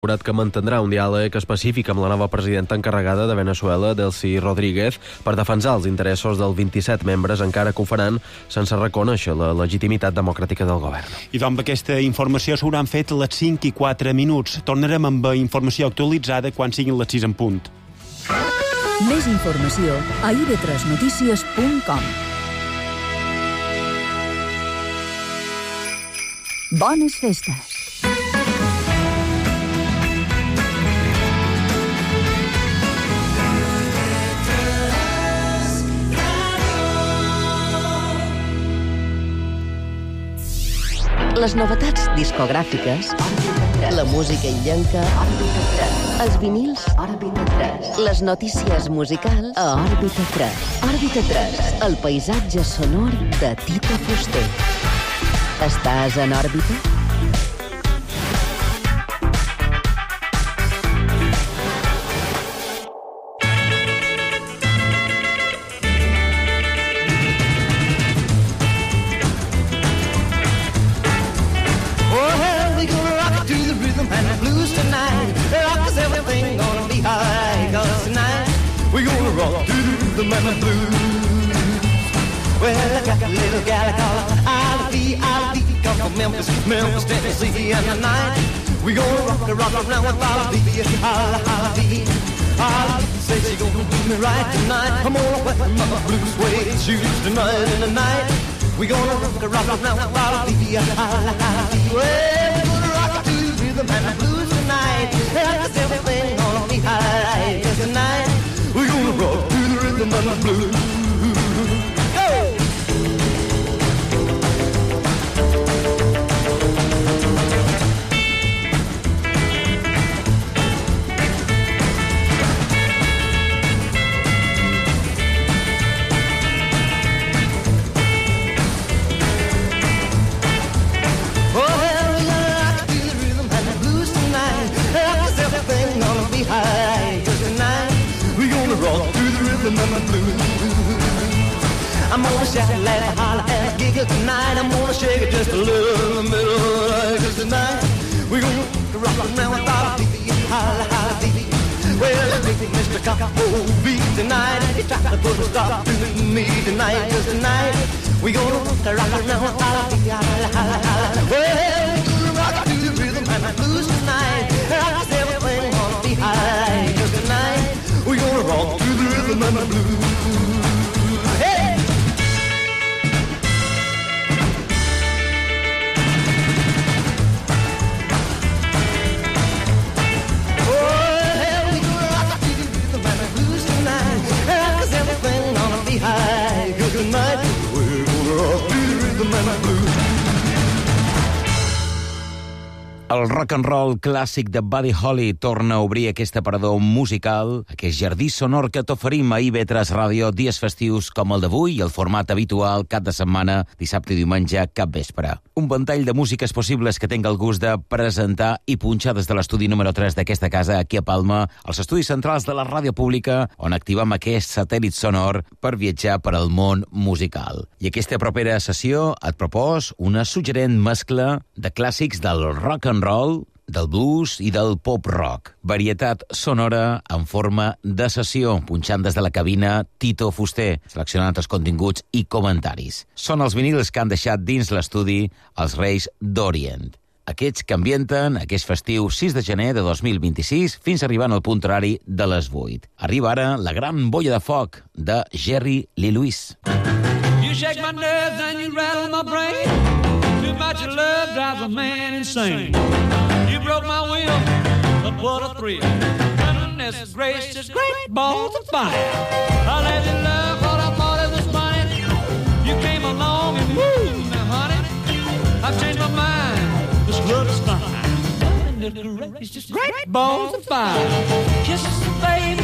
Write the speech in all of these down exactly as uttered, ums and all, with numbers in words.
assegurat que mantindrà un diàleg específic amb la nova presidenta encarregada de Venezuela, Delcy Rodríguez, per defensar els interessos dels vint-i-set membres, encara que ho faran sense reconèixer la legitimitat democràtica del govern. I doncs amb aquesta informació s'hauran fet les cinc i quatre minuts. Tornarem amb informació actualitzada quan siguin les sis en punt. Més informació a i ve tres notícies punt com. Bones festes! Les novetats discogràfiques, la música illenca, els vinils, les notícies musicals a Òrbita tres. Òrbita tres, el paisatge sonor de Tito Fuster. Estàs en òrbita? The blues. Well, I got a little gal I call her Olive, Olive, come from Memphis, Memphis, Tennessee, and tonight we gonna rock the rock around with Olive, Olive, Olive. Olive says she gonna do me right tonight. I'm gonna wear my blue suede shoes tonight, and tonight we gonna rock the rock around with Olive, Olive, Olive. Well, we gonna rock to the rhythm and the blues tonight. Cause everything gonna be alright. Cause tonight we gonna rock to the rhythm and the blues. Go! I'm gonna shout, laugh, holler, and giggle tonight. I'm gonna shake it just a little in the middle of the night. Cause tonight we're gonna rock around with our baby, holla, holla, baby. Well, let's make Mister Cockapoo beat tonight. He tried to put a stop to me tonight. Cause tonight we're gonna rock around with our baby, holla, holla, holla. Well, we're gonna rock to the rhythm and the blues tonight. Cause everything gonna be alright. Cause tonight we're gonna rock to the rhythm and the blues. Hey! El rock and roll clàssic de Buddy Holly torna a obrir aquest aparador musical, aquest jardí sonor que t'oferim a I V tres Ràdio, dies festius com el d'avui i el format habitual cap de setmana, dissabte i diumenge, cap vespre. Un ventall de músiques possibles que tinc el gust de presentar i punxar des de l'estudi número tres d'aquesta casa, aquí a Palma, als estudis centrals de la ràdio pública, on activem aquest satèl·lit sonor per viatjar per al món musical. I aquesta propera sessió et propos una suggerent mescla de clàssics del rock and roll, del blues i del pop-rock. Varietat sonora en forma de sessió, punxant des de la cabina Tito Fuster, seleccionant els continguts i comentaris. Són els vinils que han deixat dins l'estudi els Reis d'Orient. Aquests que ambienten aquest festiu sis de gener de dos mil vint-i-sis fins arribant al punt horari de les vuit. Arriba ara la gran bolla de foc de Jerry Lee Lewis. You shake my nerves and you rattle my brain. Too much of love drives a man insane. You broke my will, but what a thrill. Goodness gracious, great balls of fire. I let you love what I thought it was funny. You came along and woo, now honey, I've changed my mind. This love is fine. Goodness gracious, great balls of fire. Kisses, baby.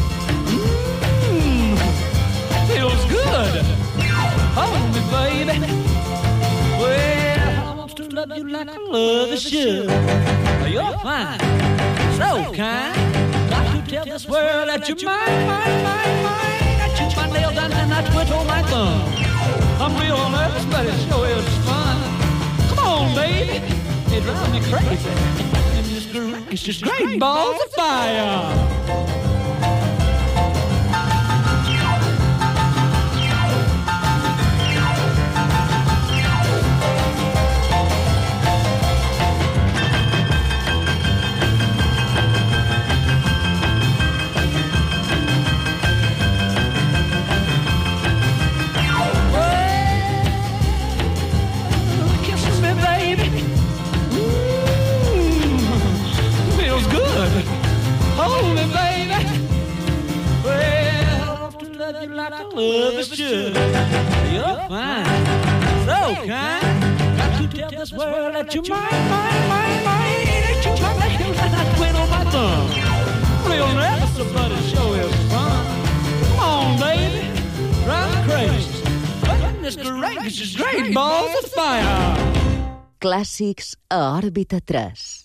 Mmm, feels good. Hold me, baby. Well, I want to love you like I love you should. You're fine, so kind. Got to tell this world that you're mine, mine, mine, mine. I chew my nails down and I twiddle my thumb. I'm real nervous, but it sure is fun. Come on, baby, it drives me crazy. And Mister It's just great balls of fire. Love is should. You're fine, so kind. Got to tell this world that you're mine, mine, mine, mine. That you're mine, that you're not twin on my thumb. Real never somebody show is fun. Come on, baby, drive me crazy. Goodness gracious, it's great balls of fire. Clàssics a Òrbita tres.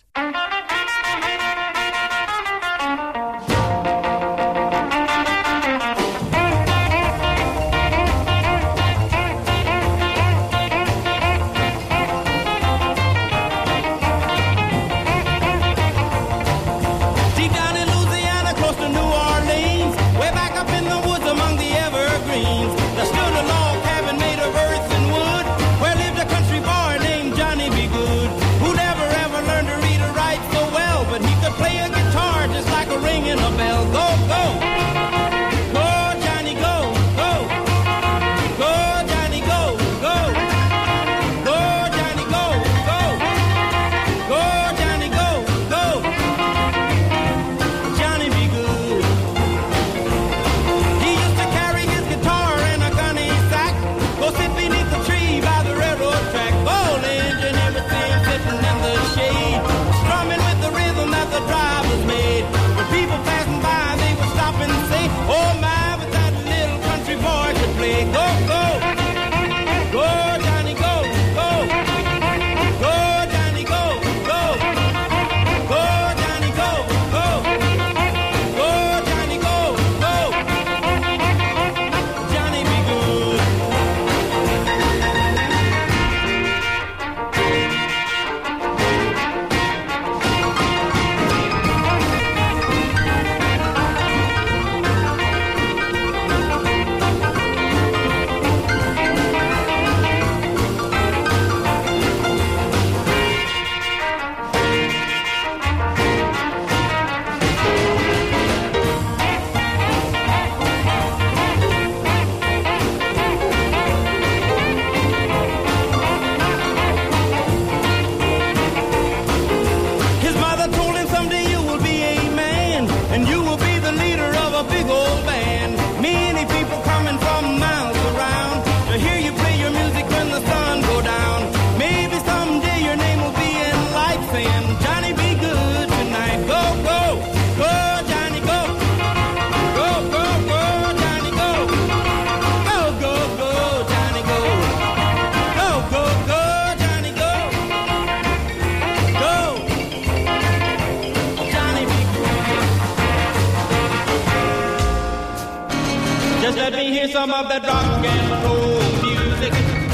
Some of that rock and roll music,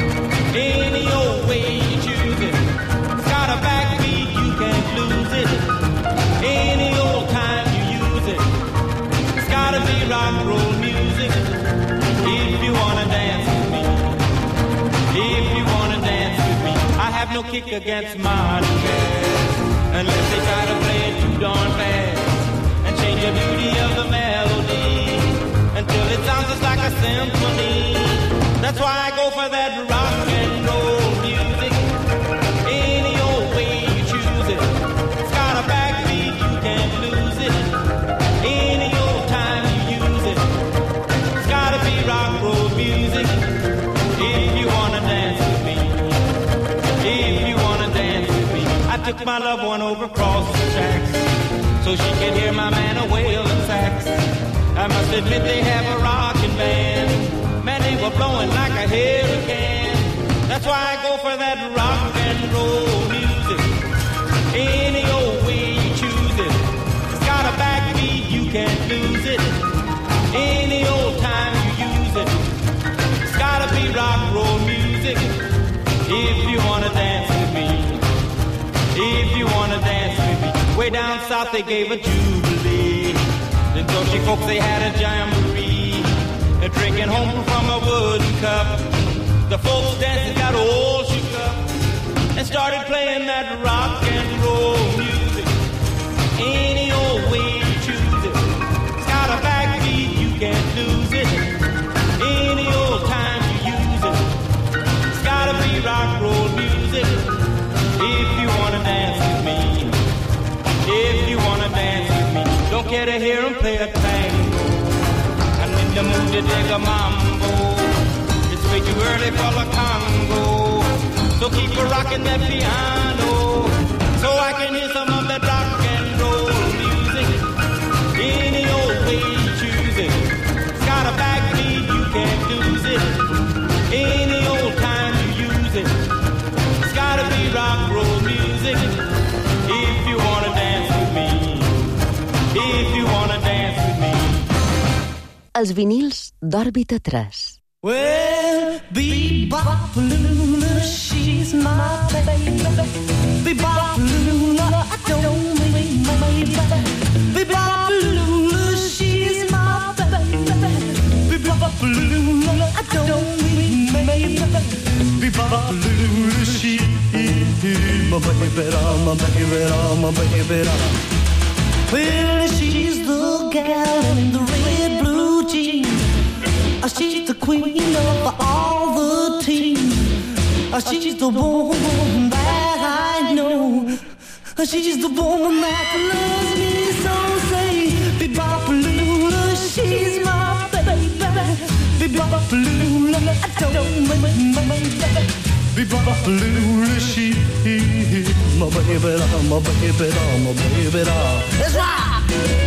any old way you choose it. It's got a backbeat, you can't lose it. Any old time you use it. It's gotta be rock and roll music. If you wanna dance with me, if you wanna dance with me, I have no kick against modern jazz, unless they try to play it too darn fast and change the beauty of the melody until it sounds just like a symphony. That's why I go for that rock and roll music. Any old way you choose it. It's got a backbeat, you can't lose it. Any old time you use it. It's gotta be rock and roll music. If you wanna dance with me, if you wanna dance with me. I took my loved one over across the tracks so she could hear my man a wailing sax. I must admit they have a rockin' band. Man, they were blowing like a hurricane. That's why I go for that rock and roll music. Any old way you choose it. It's got a backbeat, you can't lose it. Any old time you use it. It's gotta be rock and roll music. If you wanna dance with me, if you wanna dance with me. Way down south they gave a jubilee. The Dutchy folks they had a jamboree, and drinking home from a wooden cup. The folks dancing got all shook up and started playing that rock and roll music. Any old way you choose it, it's got a backbeat, you can't lose it. Any old time you use it, it's gotta be rock roll music. If you wanna dance with me, if you wanna dance with me, don't care to hear 'em play a tango. I'm in the mood to dig a mambo. It's way too early for the Congo, so keep a rocking that piano, so I can hear some of that rock and roll music. Any old way you choose it, it's got a backbeat, you can't lose it. Any old time you use it, it's gotta be rock roll music. If you wanna dance with me, if you wanna dance with me. Els vinils d'Òrbita tres. Well, Bebop-a-lula, she's my baby. Bebop-a-lula, I don't mean my baby. Bebop-a-lula, she's my baby. Bebop-a-lula, I don't mean my baby. Bebop-a-lula, she's my baby, my baby, my baby. Well, she's the gal in the red blue jeans. She's the queen of all the team. She's the woman that I know. She's the woman that loves me so. Say, Bebop-a-lula, she's my baby. Bebop-a-lula, I don't mind my baby. Bebop-a-lula, she's my baby, my baby, my baby. Let's rock!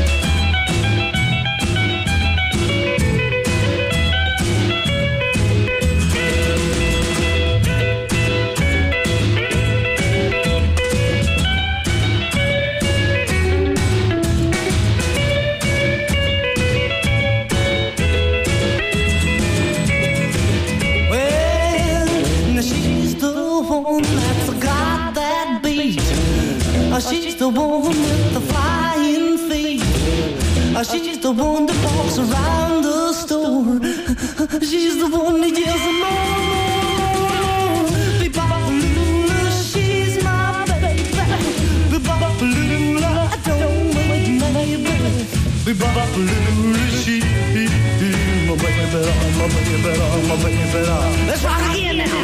She's the one with the flying feet. She's the one that walks around the store. She's the one that yells more, more, more. Bebop-a-lula, she's my baby. Bebop-a-lula, I don't mind my baby. Bebop-a-lula, she's my baby, my baby, my baby. Let's rock again now.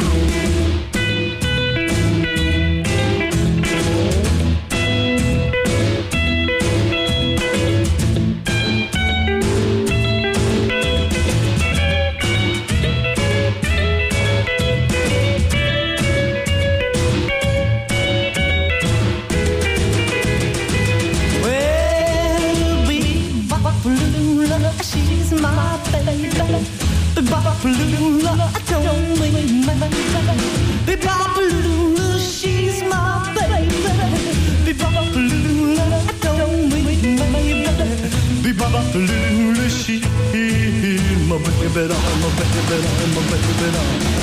She's my baby. Bebop-a-lula, I don't mean my baby. Bebop-a-lula, she's my baby. Bebop-a-lula, I don't mean my baby. Bebop-a-lula, she's my baby, my baby, my baby.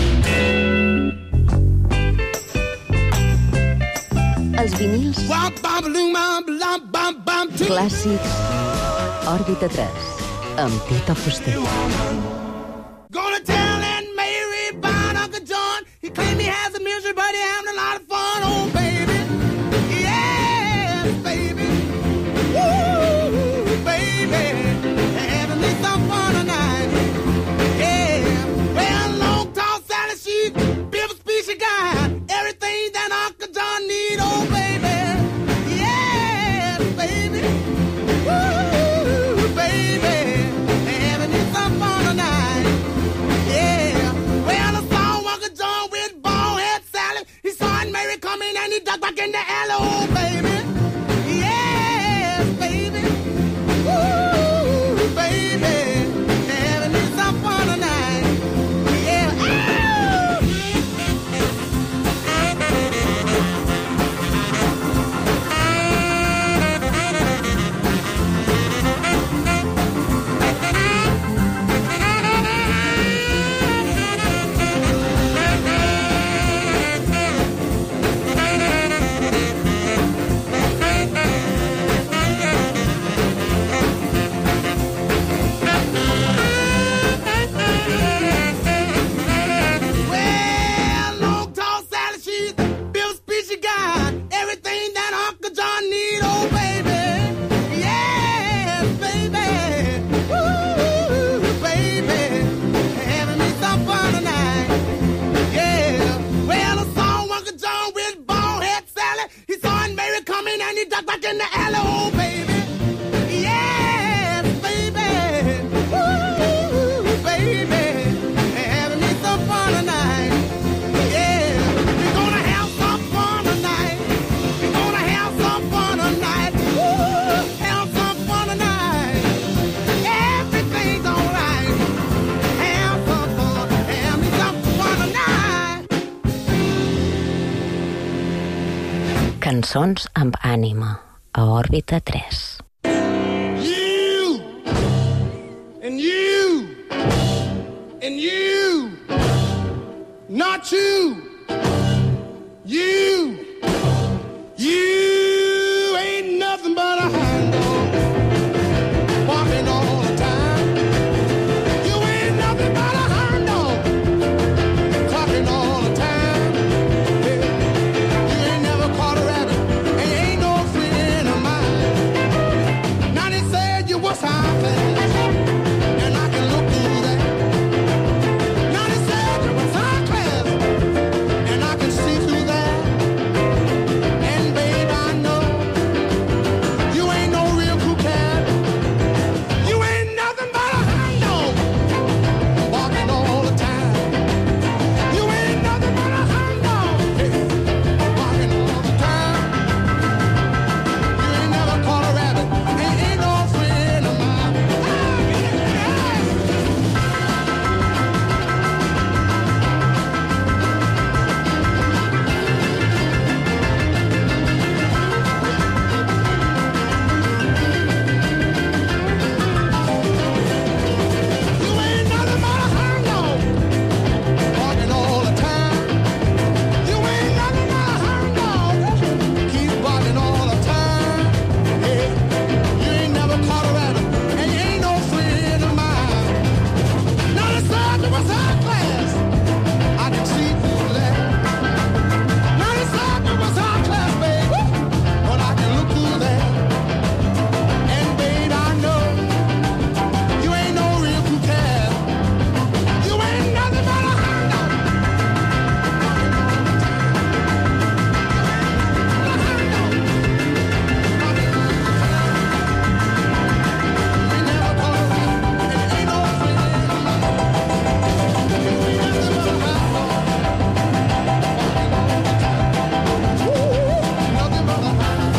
Els vinils clàssics Òrbita tres amb Tito Fuster. Gonna tell Aunt Mary about Uncle John. He claimed he has a misery, but he having a lot of fun. Oh, baby. Yeah, baby. Woo, baby. Having me some fun tonight. Yeah. Well, long tall Sally, she's a species guy. Everything that Uncle John need. Oh, baby. Yeah, baby. Woo, baby. Having me some fun tonight. Yeah. Well, I saw Uncle John with bald head Sally. He saw Aunt Mary coming and hello, baby. Yes, baby. Ooh, baby. Having me some fun tonight. Yeah, we're gonna have some fun tonight. We're gonna have some fun tonight. Ooh, have some fun tonight. Everything's alright. Have some fun. Have me some fun tonight. Cançons amb ànima, a Òrbita tres. You and you and you, not you. You, you ain't nothing but a hound dog, barking all the time. You ain't nothing but a hound dog, clucking all the time. Yeah. You ain't never caught a rabbit, and you ain't no friend of mine. Now they said you was high class, and I can look through that. Now they said you was high class, and I can see through that. And babe, I know you ain't no real cool cat. You ain't nothing but a hound dog, barking all the time. You ain't nothing but a hound dog, yeah, barking all the time. You ain't never caught a rabbit, and you ain't no friend of mine. Ah, yeah. You ain't nothing but a hound dog, barking all the time. You ain't nothing but a hound dog, keep barking all the time. Yeah, you ain't never caught a rabbit, and you ain't no friend of mine. Now the sergeant was high class, I can see through that. Now the sergeant was high class, baby, but I can look through that. And babe, I know you ain't no real cool cat. You ain't nothing but a hound dog. You never caught a rabbit, and you ain't no friend of mine. You ain't nothing but a hound dog. Nothing but a hound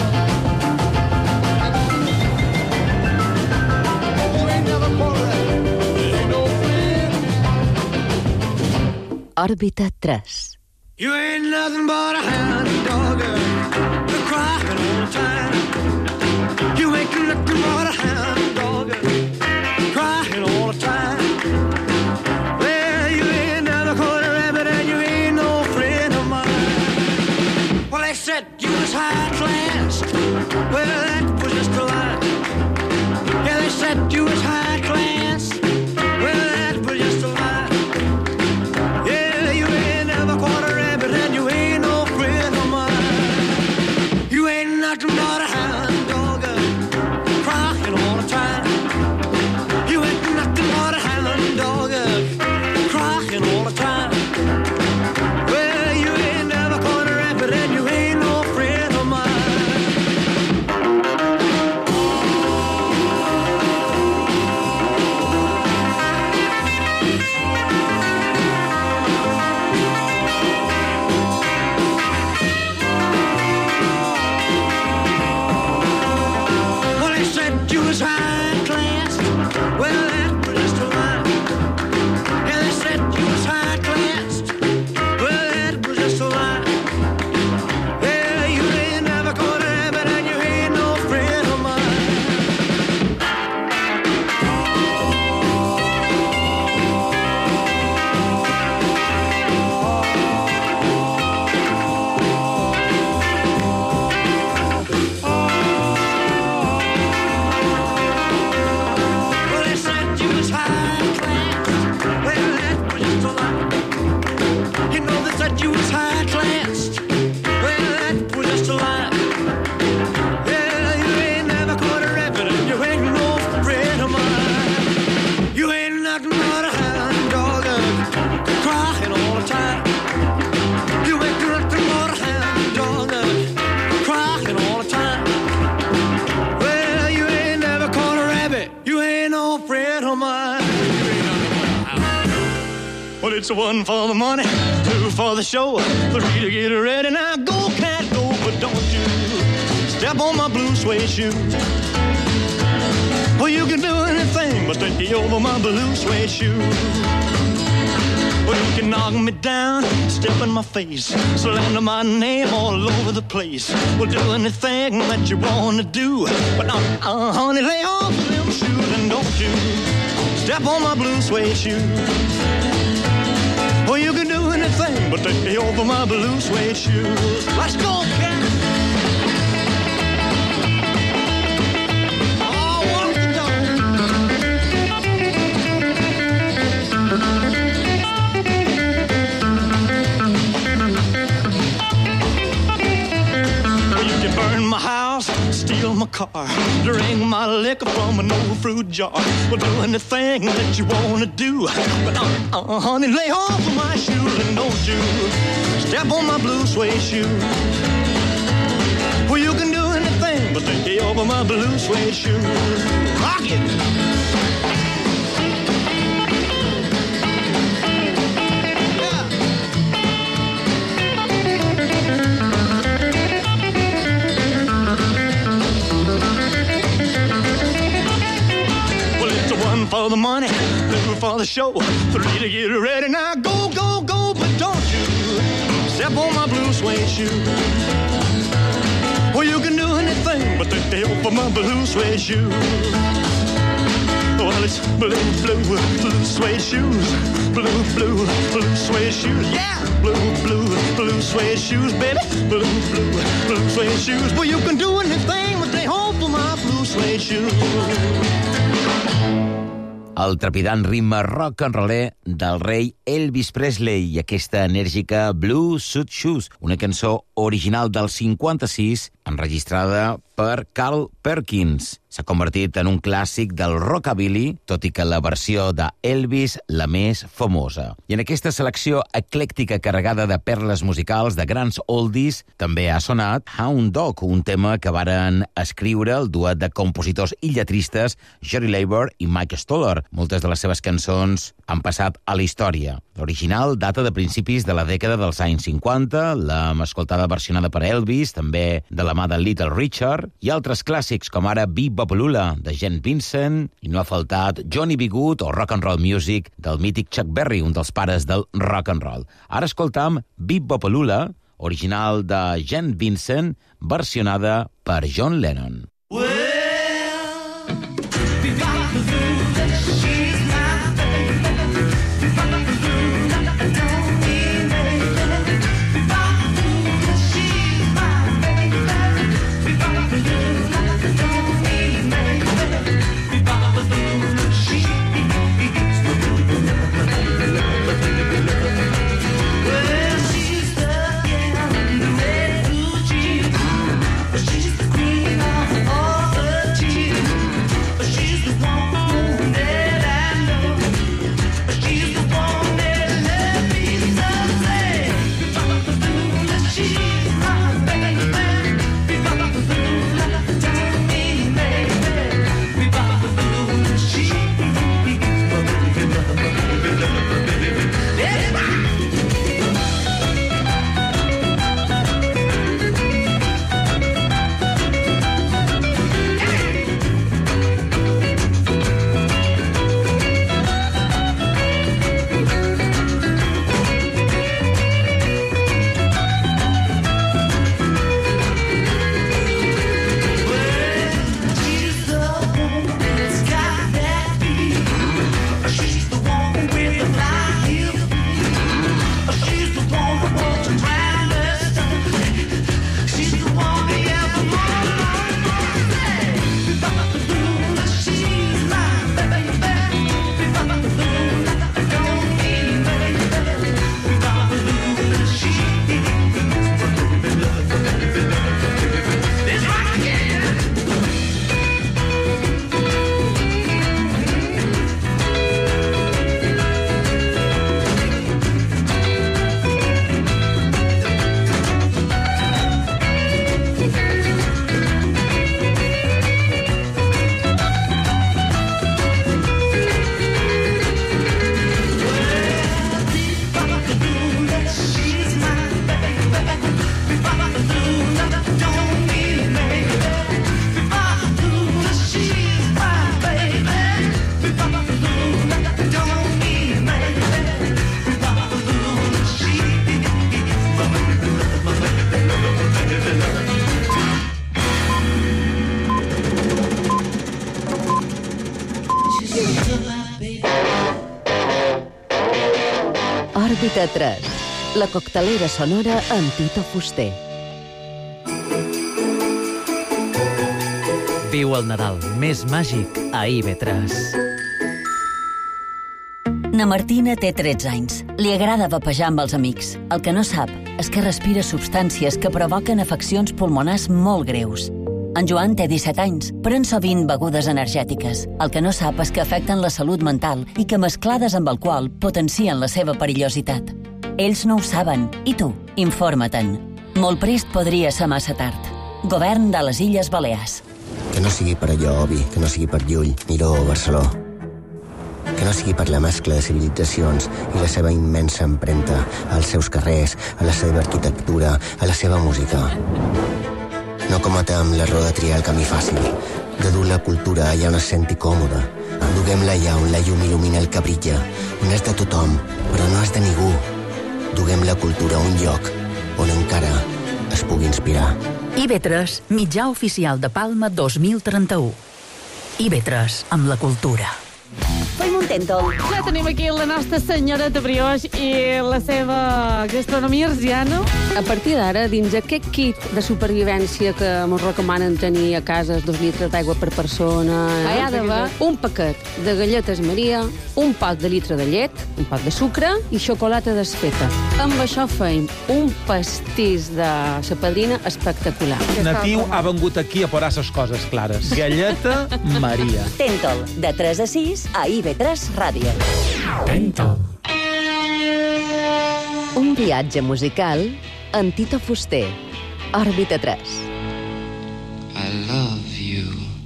dog. You ain't never caught a rabbit, you ain't no friend of mine. Òrbita tres. You ain't nothing but a hound dog, girl. You're crying all the time. You ain't nothing but a hound dog, girl. Crying all the time. Well, you ain't never caught a rabbit, and you ain't no friend of mine. Well, they said you was high class. Well, that was just a lie. Yeah, they said you was high class. Well, that was just a lie. Yeah, you ain't never caught a rabbit, and you ain't no friend of mine. You ain't nothing but a hound Well, it's one for the money, two for the show, three to get ready. Now go, cat, go, but don't you step on my blue suede shoe. Well, you can do anything but take me over my blue suede shoe. Well, you can knock me down, step in my face, slander my name all over the place. Well, do anything that you want to do, but uh, uh, honey, lay off them shoes and don't you step on my blue suede shoe. Well, you can do anything but take me over my blue suede shoes. Let's go, cat! Burn my house, steal my car, drink my liquor from an old fruit jar. Well, do anything that you want to do, but uh, uh, honey, lay off of my shoes and don't you step on my blue suede shoe. Well, you can do anything but take me over my blue suede shoe. Rock it! For the money, two for the show, three to get ready. Now go, go, go, but don't you step on my blue suede shoe. Well, you can do anything but take me over my blue suede shoe. Well, it's blue, blue, blue suede shoes, blue, blue, blue suede shoes, yeah, blue, blue, blue suede shoes, baby, blue, blue, blue suede shoes. Well, you can do anything but take over my blue suede shoes. El trepidant ritme rock and roller del rei Elvis Presley i aquesta enèrgica Blue Suede Shoes, una cançó original del cinquanta-sis, enregistrada per Carl Perkins. S'ha convertit en un clàssic del rockabilly, tot i que la versió d'Elvis la més famosa. I en aquesta selecció eclèctica carregada de perles musicals, de grans oldies, també ha sonat Hound Dog, un tema que varen escriure el duet de compositors i lletristes Jerry Leiber i Mike Stoller. Moltes de les seves cançons han passat a la història. L'original data de principis de la dècada dels anys cinquanta, l'hem escoltada versionada per Elvis, també de la mà de Little Richard, i altres clàssics com ara Bee Bopalula, de Gene Vincent, i no ha faltat Johnny B. Good o Rock and Roll Music del mític Chuck Berry, un dels pares del rock and roll. Ara escoltam Bee Bopalula, original de Gene Vincent, versionada per John Lennon. Queen of all the cheese. She's the one that I Òrbita tres, la coctelera sonora amb Tito Fuster. Viu el Nadal més màgic a I V tres. Na Martina té tretze anys. Li agrada vapejar amb els amics. El que no sap és que respira substàncies que provoquen afeccions pulmonars molt greus. En Joan té disset anys, pren sovint begudes energètiques. El que no sap és que afecten la salut mental i que mesclades amb alcohol potencien la seva perillositat. Ells no ho saben. I tu? Informa-te'n. Molt prest podria ser massa tard. Govern de les Illes Balears. Que no sigui per allò, Obi, que no sigui per Llull, Miró o Barceló. Que no sigui per la mescla de civilitzacions i la seva immensa empremta als seus carrers, a la seva arquitectura, a la seva música. No cometem l'error de triar el camí fàcil, de dur la cultura allà on es senti còmode. Duguem-la allà on la llum il·lumina el que brilla, on és de tothom, però no és de ningú. Duguem la cultura a un lloc on encara es pugui inspirar. I V tres, mitjà oficial de Palma dos mil trenta-u. I V tres, amb la cultura. Fem un tèntol. Ja tenim aquí la nostra senyoreta Brioix i la seva gastronomia arsiana. A partir d'ara, dins aquest kit de supervivència que ens recomanen tenir a casa, dos litres d'aigua per persona, hi ha d'haver un paquet de galletes Maria, un pot de litre de llet, un pot de sucre i xocolata desfeta. Amb això feim un pastís de sa padrina espectacular. Natiu ha vengut aquí a posar ses coses clares. Galleta Maria. Tèntol, de tres a sis a I V tres Ràdio. Tèntol. Un viatge musical amb Tito Fuster. Òrbita tres. I love you.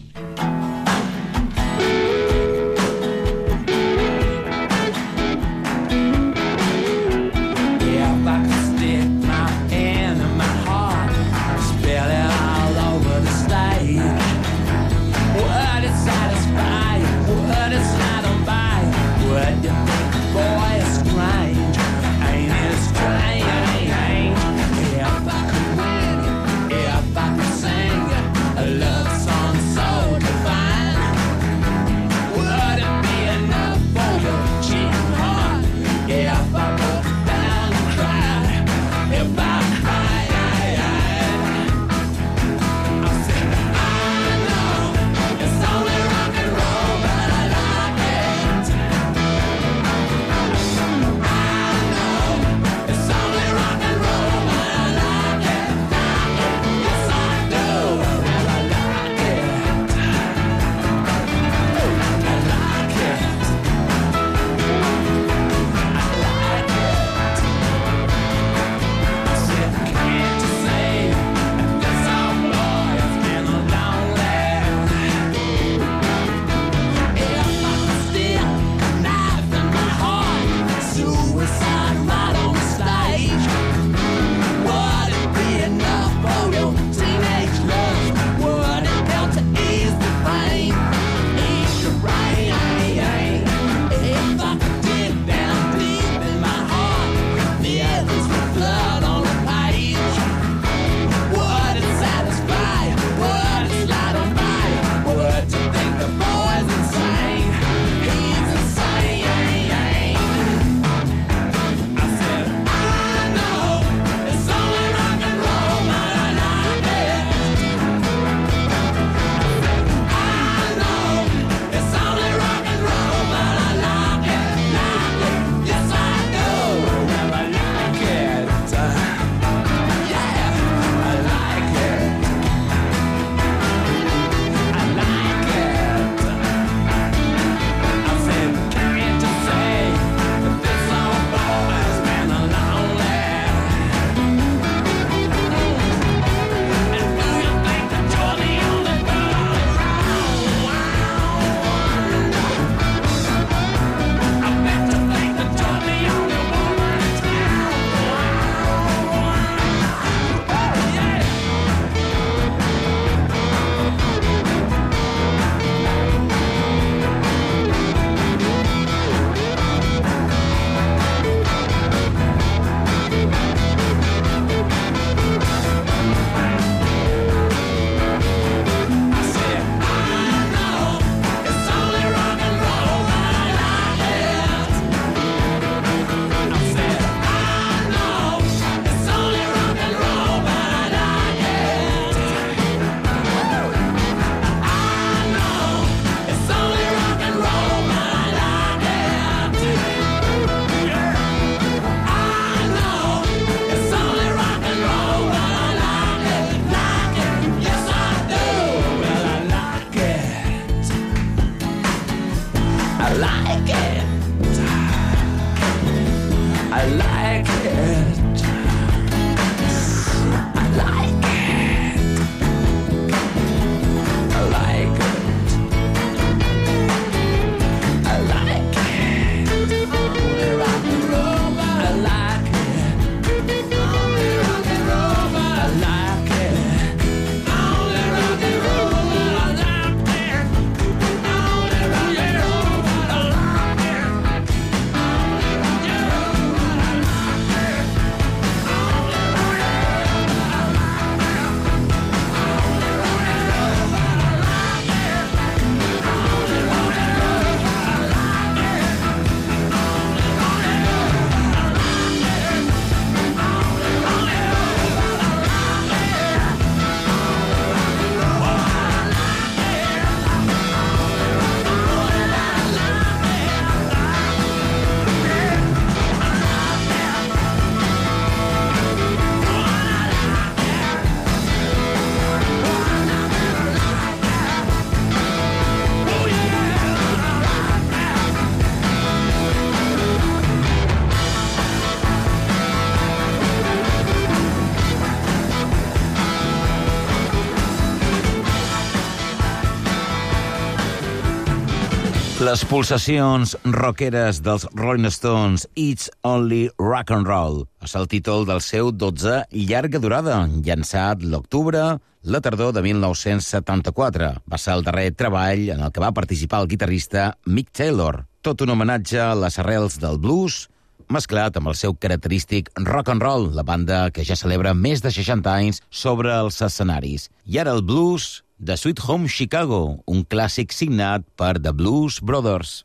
If I could stick my hand in my heart, spell it all over the stage. Would it satisfy you? Would it satisfy you? Would you think, boy, it's strange? Ain't it strange? If I could win it, if I Les pulsacions rockeres dels Rolling Stones, It's Only Rock and Roll, és el títol del seu dotzè llarga durada, llançat l'octubre, la tardor de mil nou-cents setanta-quatre. Va ser el darrer treball en el que va participar el guitarrista Mick Taylor. Tot un homenatge a les arrels del blues, mesclat amb el seu característic rock and roll, la banda que ja celebra més de seixanta anys sobre els escenaris. I ara el blues de Sweet Home Chicago, un clàssic signat per The Blues Brothers.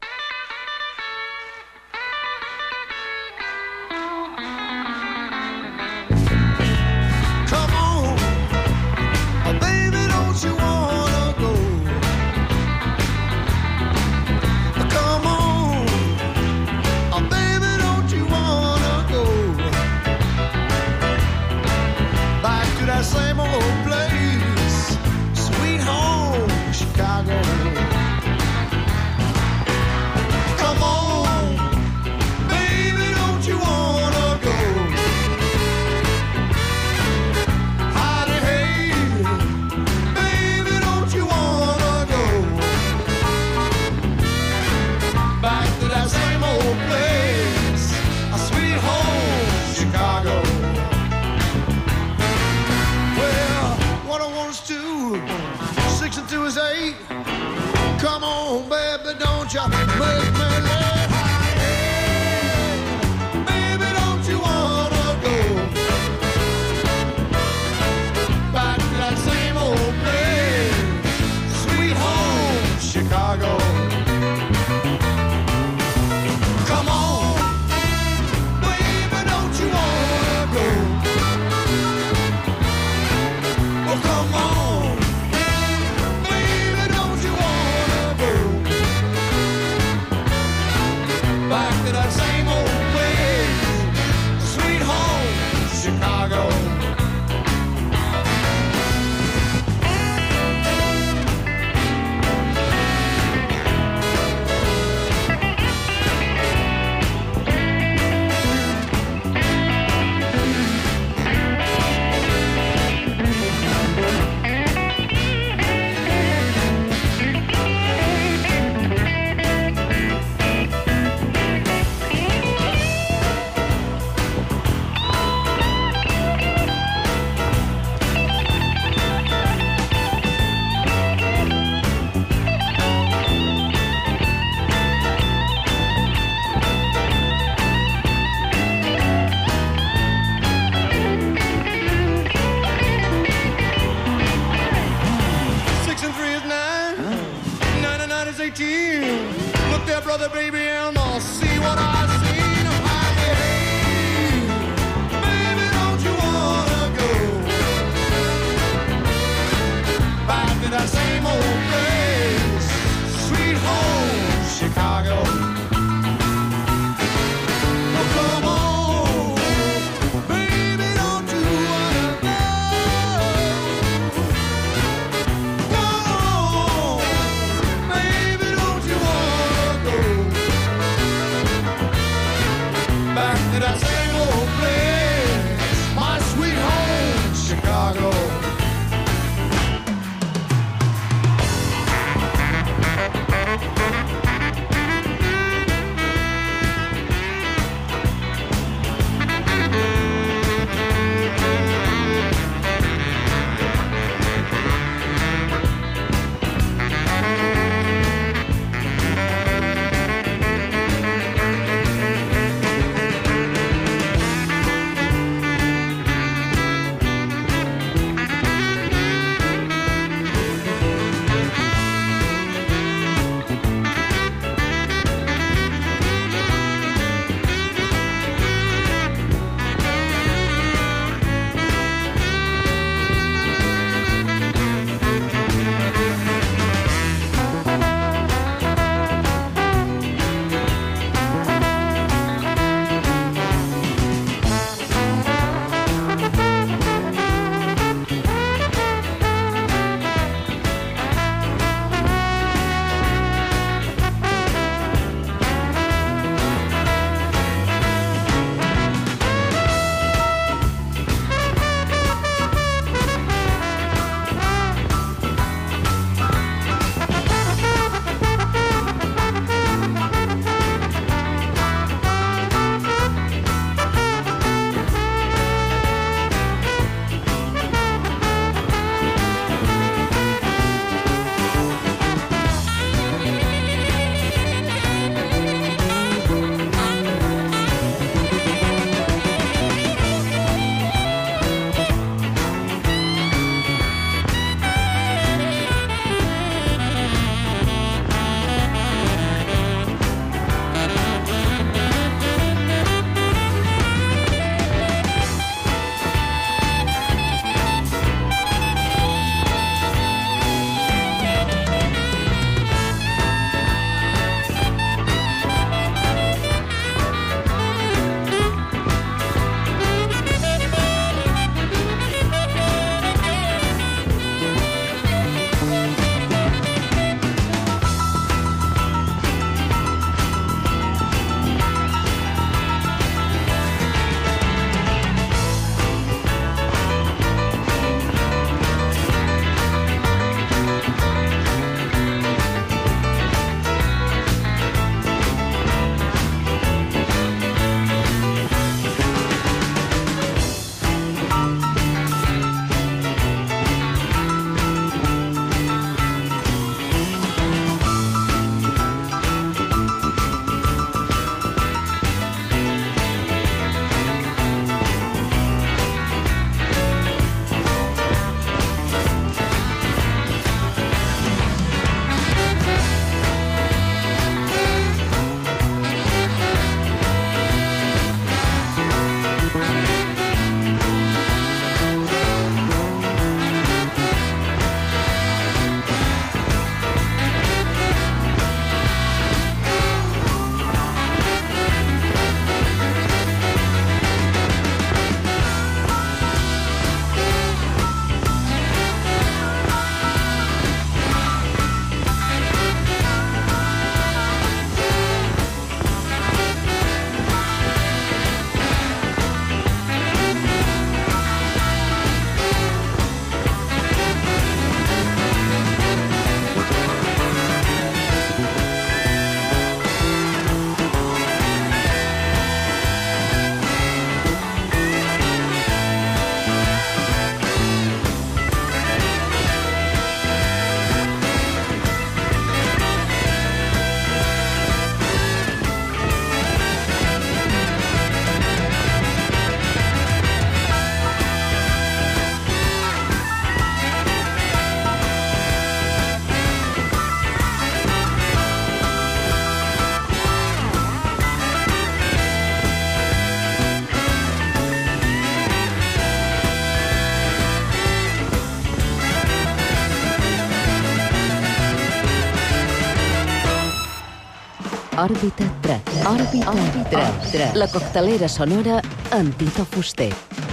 Òrbita tres. Òrbita tres. La coctelera sonora amb Tito Fuster.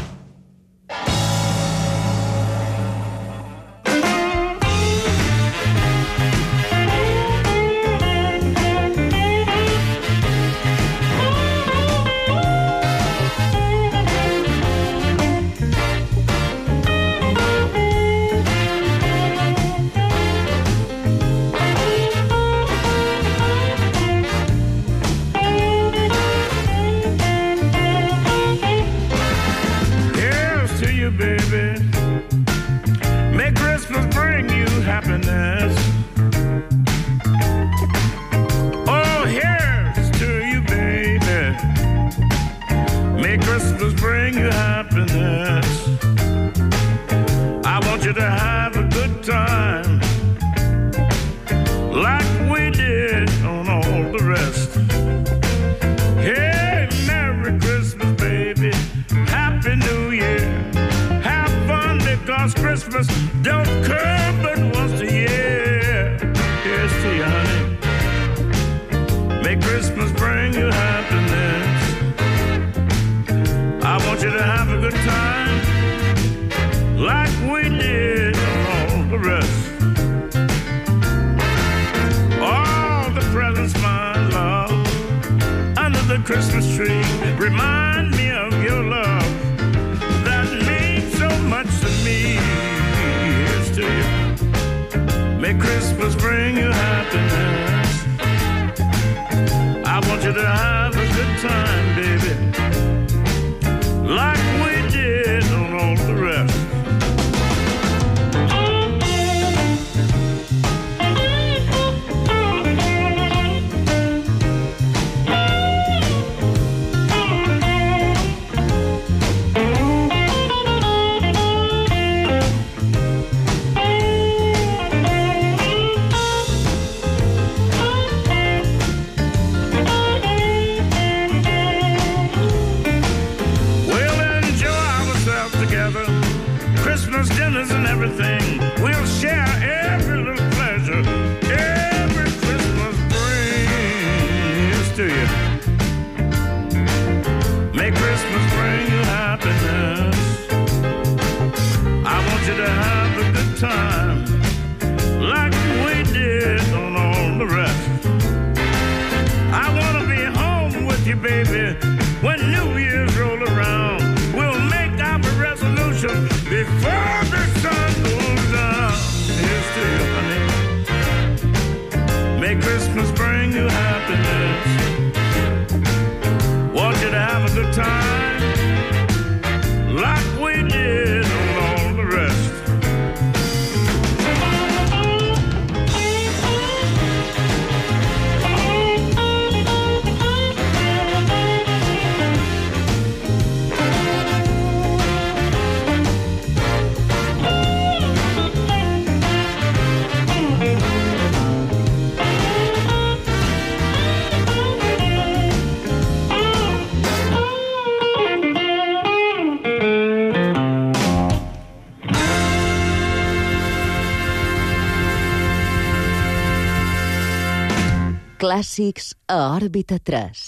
Clàssics a Òrbita tres.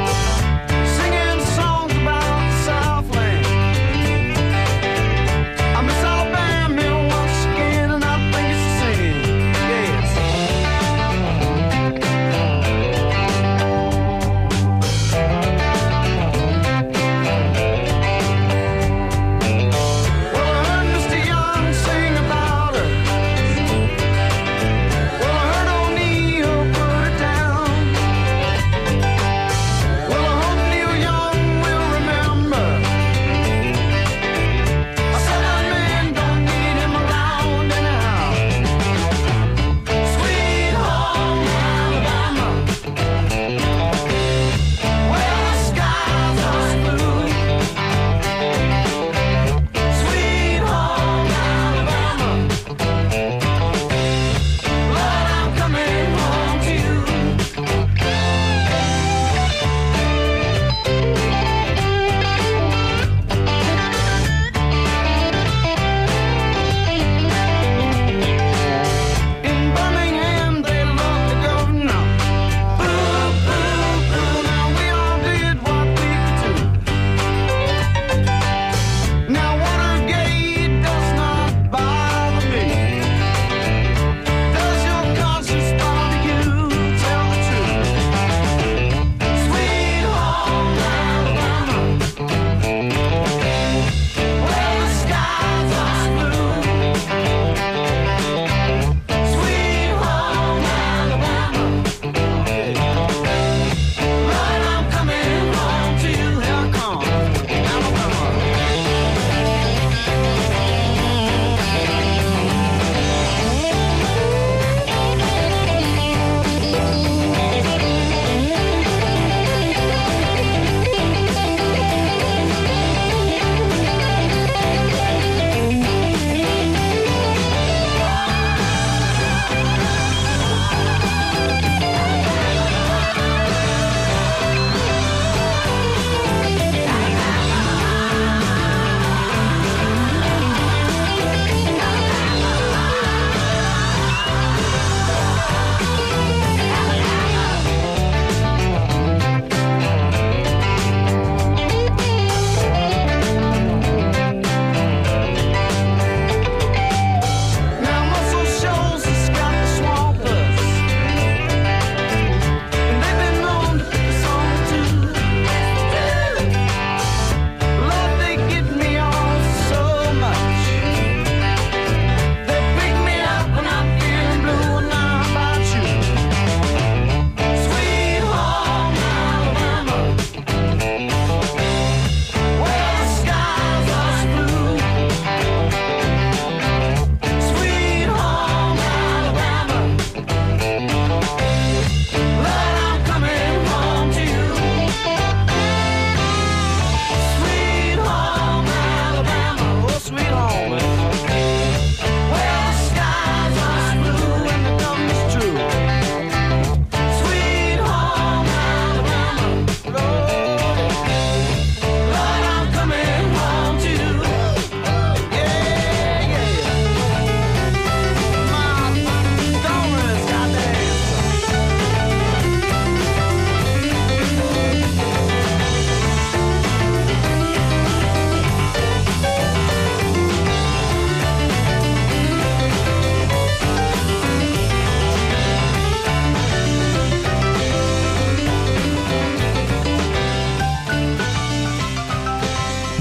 Singing songs about the Southland.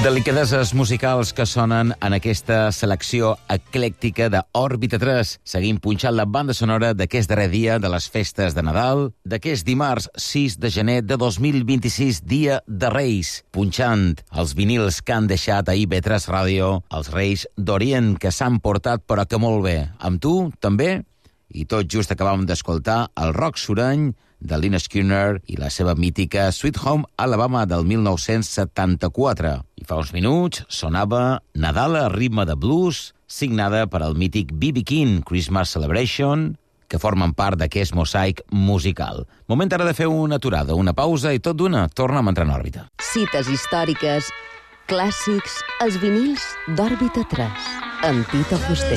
Delicadeses musicals que sonen en aquesta selecció eclèctica d'Òrbita tres. Seguim punxant la banda sonora d'aquest darrer dia de les festes de Nadal, d'aquest dimarts sis de gener de dos mil vint-i-sis, dia de Reis, punxant els vinils que han deixat a I B tres Ràdio, els Reis d'Orient, que s'han portat però que molt bé. Amb tu, també? I tot just acabàvem d'escoltar el rock surany de Lynyrd Skynyrd i la seva mítica Sweet Home Alabama del mil nou-cents setanta-quatre. I fa uns minuts sonava Nadal a ritme de blues, signada per al mític B B King, Christmas Celebration, que formen part d'aquest mosaic musical. Moment ara de fer una aturada, una pausa i tot d'una torna a entrar en òrbita. Cites històriques, clàssics, els vinils d'Òrbita tres, amb Tito Fuster.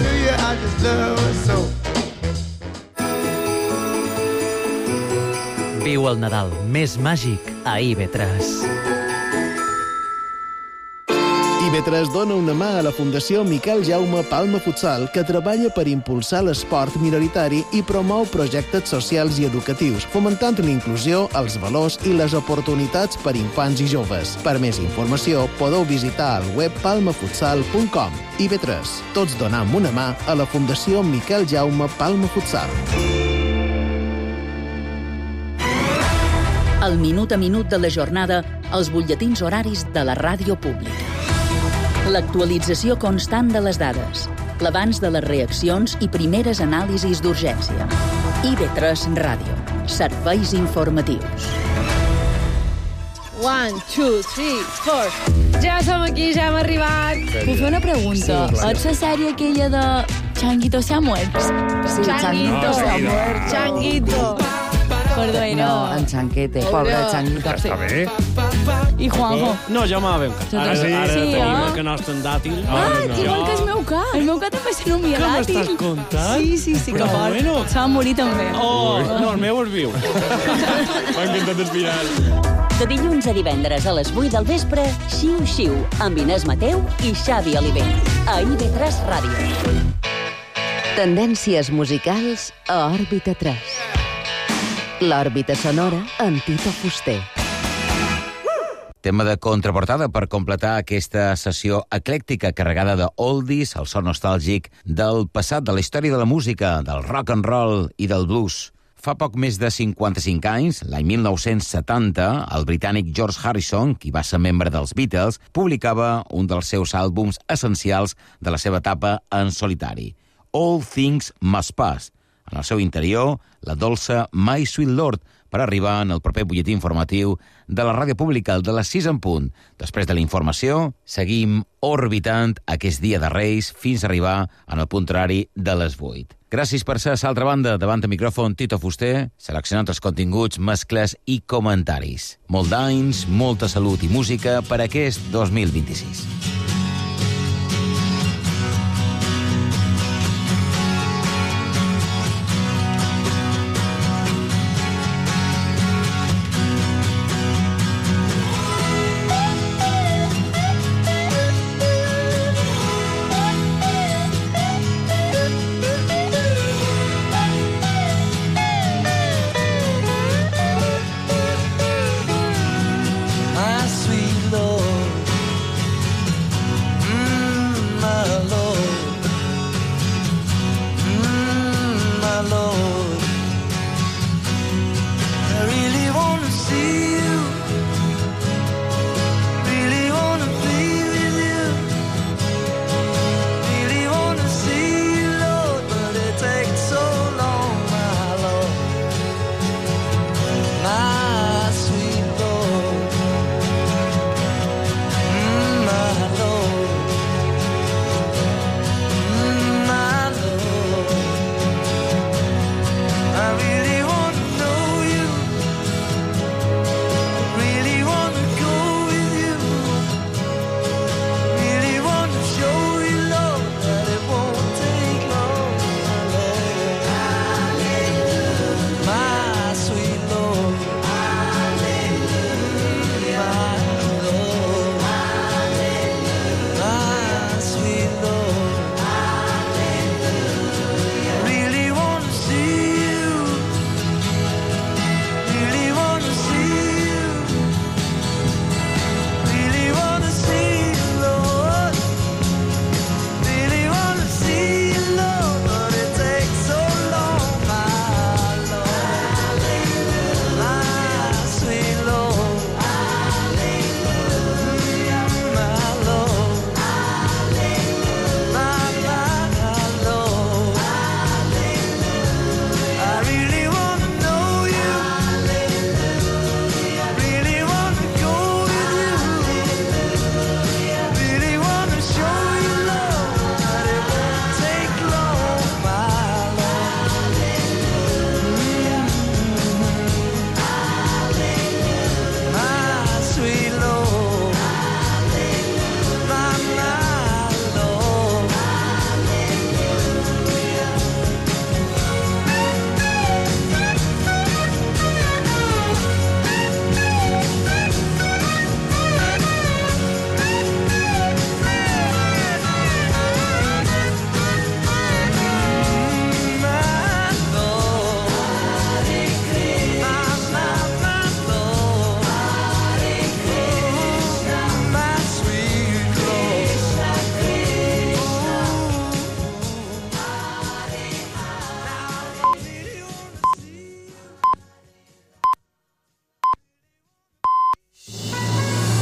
Viu el Nadal més màgic a I B tres. I B tres dona una mà a la Fundació Miquel Jaume Palma Futsal, que treballa per impulsar l'esport minoritari i promou projectes socials i educatius, fomentant la inclusió, els valors i les oportunitats per infants i joves. Per més informació, podeu visitar el web palma futsal punt com. I B tres. Tots donam una mà a la Fundació Miquel Jaume Palma Futsal. El minut a minut de la jornada, els butlletins horaris de la ràdio pública. L'actualització constant de les dades, l'abans de les reaccions i primeres anàlisis d'urgència. I B tres Ràdio. Serveis informatius. One, two, three, four. Ja som aquí, ja hem arribat. Puc fer una pregunta? Sí, clar. Ets la sèrie aquella de Changuito se ha muerto? Sí, Changuito se ha muerto. Changuito. Perdó, No, no. en Chanquete, pobre Changuito. Està bé. I Juanjo. No, jo m'ha ben cas. Ara, Sí, ara sí, tenim eh? el que nostre en dàtil. Ah, igual que el meu cas. El meu cas també se nomia Què dàtil. m'estàs contant? Sí, sí, sí, que Però fort. bueno. Se va morir també. Oh, no, el meu es viu. M'ha encantat el final. De dilluns a divendres a les vuit del vespre, Xiu Xiu, amb Inés Mateu i Xavi Oliver. A I B tres Ràdio. Tendències musicals a Òrbita tres. L'òrbita sonora amb Tito Fuster. Tema de contraportada per completar aquesta sessió eclèctica carregada de oldies, el so nostàlgic del passat, de la història de la música, del rock and roll i del blues. Fa poc més de cinquanta-cinc anys, l'any mil nou-cents setanta, el britànic George Harrison, qui va ser membre dels Beatles, publicava un dels seus àlbums essencials de la seva etapa en solitari, All Things Must Pass. En el seu interior, la dolça My Sweet Lord, per arribar en el proper butlletí informatiu de la ràdio pública, el de les sis en punt. Després de la informació, seguim orbitant aquest dia de Reis fins a arribar en el punt horari de les vuit. Gràcies per ser a l'altra banda, davant el micròfon Tito Fuster, seleccionant els continguts, mescles i comentaris. Molt d'anys, molta salut i música per aquest dos mil vint-i-sis.